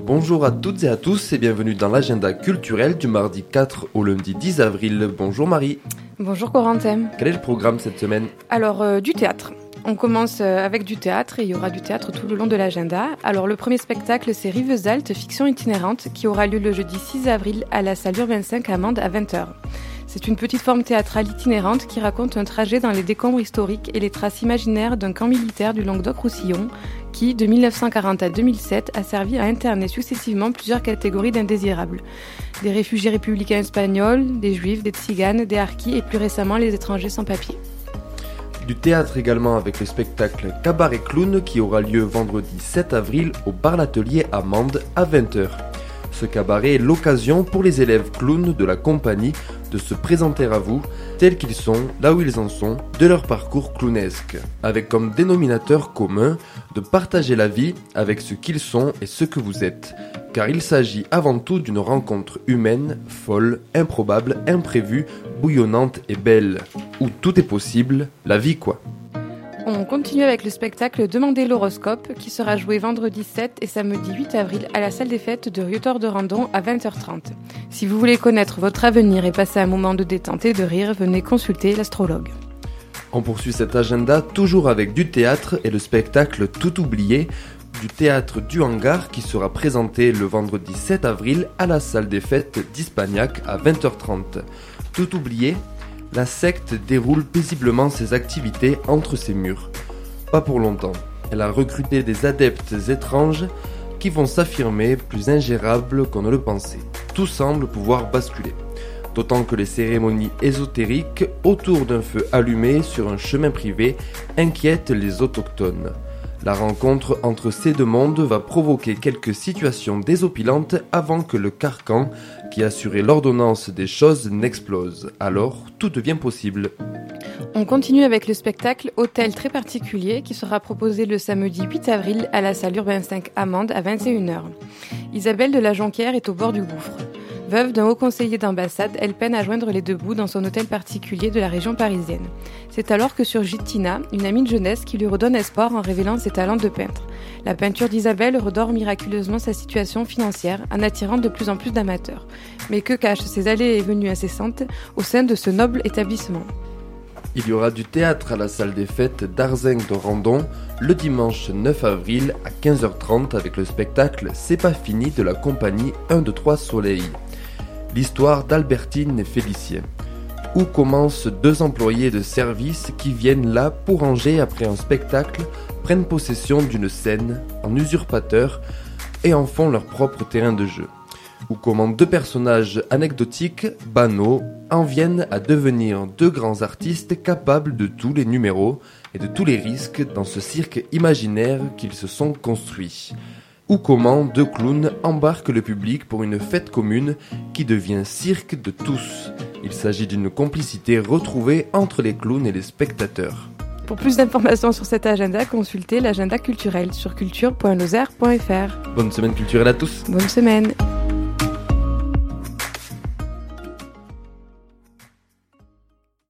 Bonjour à toutes et à tous et bienvenue dans l'agenda culturel du mardi 4 au lundi 10 avril. Bonjour Marie. Bonjour Corentin. Quel est le programme cette semaine ? Alors, du théâtre. On commence avec du théâtre et il y aura du théâtre tout le long de l'agenda. Alors, le premier spectacle, c'est Rivesaltes, fiction itinérante, qui aura lieu le jeudi 6 avril à la salle Urbain 5 à Mende à 20h. C'est une petite forme théâtrale itinérante qui raconte un trajet dans les décombres historiques et les traces imaginaires d'un camp militaire du Languedoc-Roussillon qui, de 1940 à 2007, a servi à interner successivement plusieurs catégories d'indésirables. Des réfugiés républicains espagnols, des juifs, des tziganes, des harkis et plus récemment les étrangers sans papier. Du théâtre également avec le spectacle Cabaret Clown qui aura lieu vendredi 7 avril au bar L'Atelier à Mende à 20h. Ce cabaret est l'occasion pour les élèves clowns de la compagnie de se présenter à vous, tels qu'ils sont, là où ils en sont, de leur parcours clownesque, avec comme dénominateur commun de partager la vie avec ce qu'ils sont et ce que vous êtes, car il s'agit avant tout d'une rencontre humaine, folle, improbable, imprévue, bouillonnante et belle, où tout est possible, la vie quoi. On continue avec le spectacle Demandez l'horoscope qui sera joué vendredi 7 et samedi 8 avril à la salle des fêtes de Rieutort-de-Randon à 20h30. Si vous voulez connaître votre avenir et passer un moment de détente et de rire, venez consulter l'astrologue. On poursuit cet agenda toujours avec du théâtre et le spectacle Tout oublié du théâtre du Hangar qui sera présenté le vendredi 7 avril à la salle des fêtes d'Hispagnac à 20h30. Tout oublié, la secte déroule paisiblement ses activités entre ses murs. Pas pour longtemps. Elle a recruté des adeptes étranges qui vont s'affirmer plus ingérables qu'on ne le pensait. Tout semble pouvoir basculer. D'autant que les cérémonies ésotériques autour d'un feu allumé sur un chemin privé inquiètent les autochtones. La rencontre entre ces deux mondes va provoquer quelques situations désopilantes avant que le carcan qui assurait l'ordonnance des choses n'explose. Alors, tout devient possible. On continue avec le spectacle Hôtel très particulier qui sera proposé le samedi 8 avril à la salle Urbain 5 à Mende à 21h. Isabelle de la Jonquière est au bord du gouffre. Veuve d'un haut conseiller d'ambassade, elle peine à joindre les deux bouts dans son hôtel particulier de la région parisienne. C'est alors que surgit Tina, une amie de jeunesse qui lui redonne espoir en révélant ses talents de peintre. La peinture d'Isabelle redore miraculeusement sa situation financière en attirant de plus en plus d'amateurs. Mais que cachent ces allées et venues incessantes au sein de ce noble établissement ? Il y aura du théâtre à la salle des fêtes d'Arzeng de Randon le dimanche 9 avril à 15h30 avec le spectacle C'est pas fini de la compagnie 1, 2, 3 Soleil. L'histoire d'Albertine et Félicien. Où commencent deux employés de service qui viennent là pour ranger après un spectacle, prennent possession d'une scène en usurpateur et en font leur propre terrain de jeu. Ou comment deux personnages anecdotiques, banaux, en viennent à devenir deux grands artistes capables de tous les numéros et de tous les risques dans ce cirque imaginaire qu'ils se sont construits. Ou comment deux clowns embarquent le public pour une fête commune qui devient cirque de tous. Il s'agit d'une complicité retrouvée entre les clowns et les spectateurs. Pour plus d'informations sur cet agenda, consultez l'agenda culturel sur culture.lozère.fr. Bonne semaine culturelle à tous. Bonne semaine.